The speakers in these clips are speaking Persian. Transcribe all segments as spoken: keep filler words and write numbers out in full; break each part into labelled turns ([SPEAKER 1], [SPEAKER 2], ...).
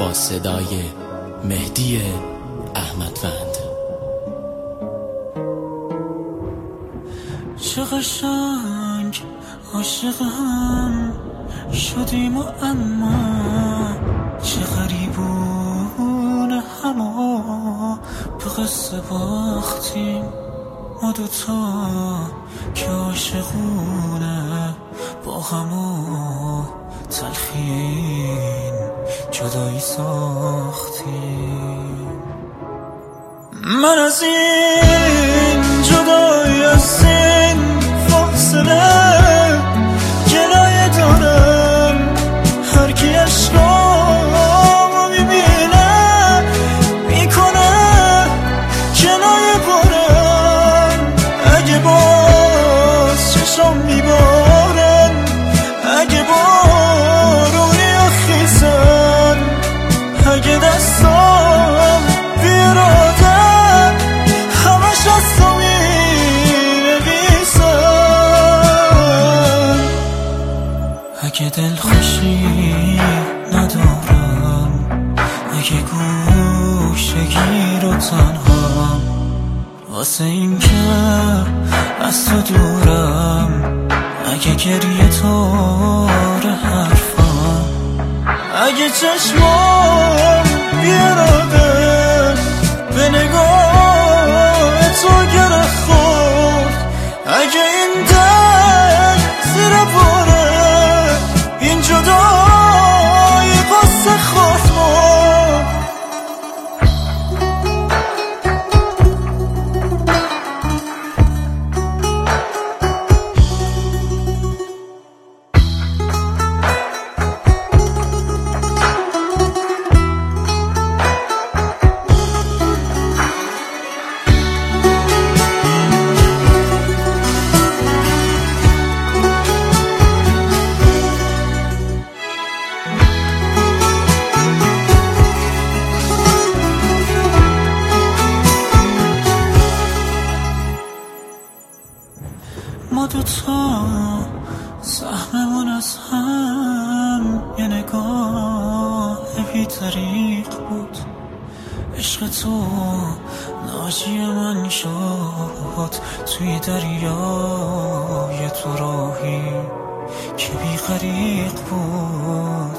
[SPEAKER 1] با صدای مهدی احمدوند.
[SPEAKER 2] چه قشنگ عاشقم شدیم و اما چه غریبونه همه به قصه باختیم ما دوتا که عاشقونه با همو تلخین جدایی ساختیم. من از این جدایی از این فاصله گلایه دارم، هر کی عشقامو میبینه میکنه کنایه بارم. اگه باز چشم میبارن، اگه بارونی خیزن، اگه دستام بیرادن همش از تو مینویسن. اگه دل خوشی ندارم، اگه گوشگیر و تنهام، واسه این که از تو دورم، اگه گریه تاره حرفم، اگه چشمام بیراده به نگاه تو گره خورد، اگه این دل زیر باره این جدایی قصه خورد مرد. ما دوتا سهممون از هم یه نگاه بی طریق بود. عشق تو ناجی من شد توی دریای تو راهی که بی غریق بود.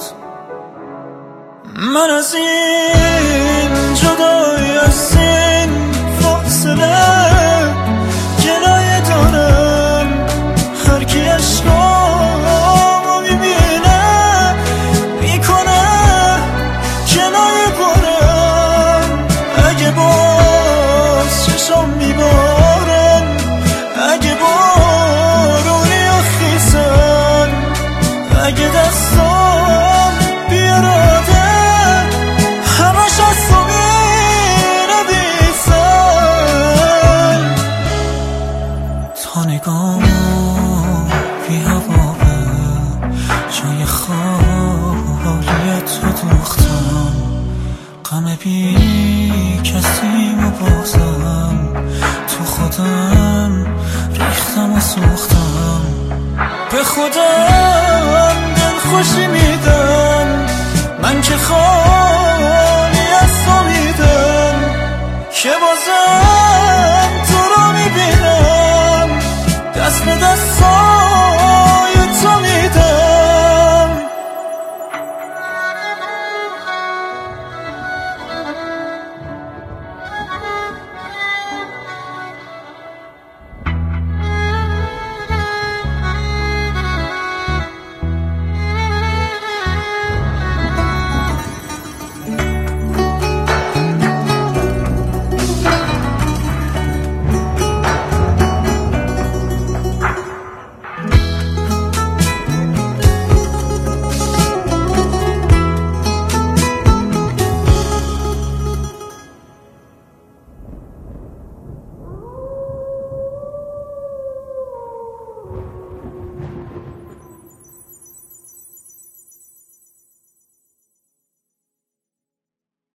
[SPEAKER 2] من از این جدایی از این فاصله گلایه دارم، هر کی عشقامو میبینه میکنه کنایه بارم. اگه باز چشم میبارن، اگه بارونی خیزن، اگه دستام بیراده همش از تو مینویسن. تا نگامو بی هوابه جای خالی تو دوختم، غم بی کسیمو بازم تو خودم ریختم و سوختم. به خودم دل خوشی میدم من که خالی از تو میدم که بازم